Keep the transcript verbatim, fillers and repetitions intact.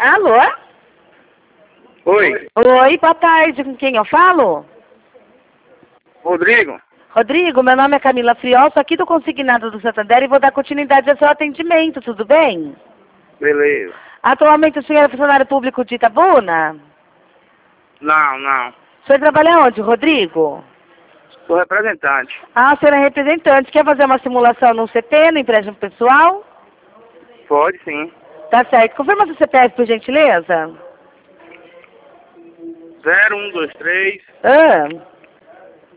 Alô? Oi. Oi, boa tarde. Com quem eu falo? Rodrigo? Rodrigo, meu nome é Camila Friol, sou aqui do Consignado do Santander e vou dar continuidade ao seu atendimento, tudo bem? Beleza. Atualmente o senhor é funcionário público de Itabuna? Não, não. O senhor trabalha onde, Rodrigo? Sou representante. Ah, o senhor é representante. Quer fazer uma simulação no C P, no empréstimo pessoal? Pode sim. Tá certo. Confirma seu C P F, por gentileza. Zero um dois três Ah.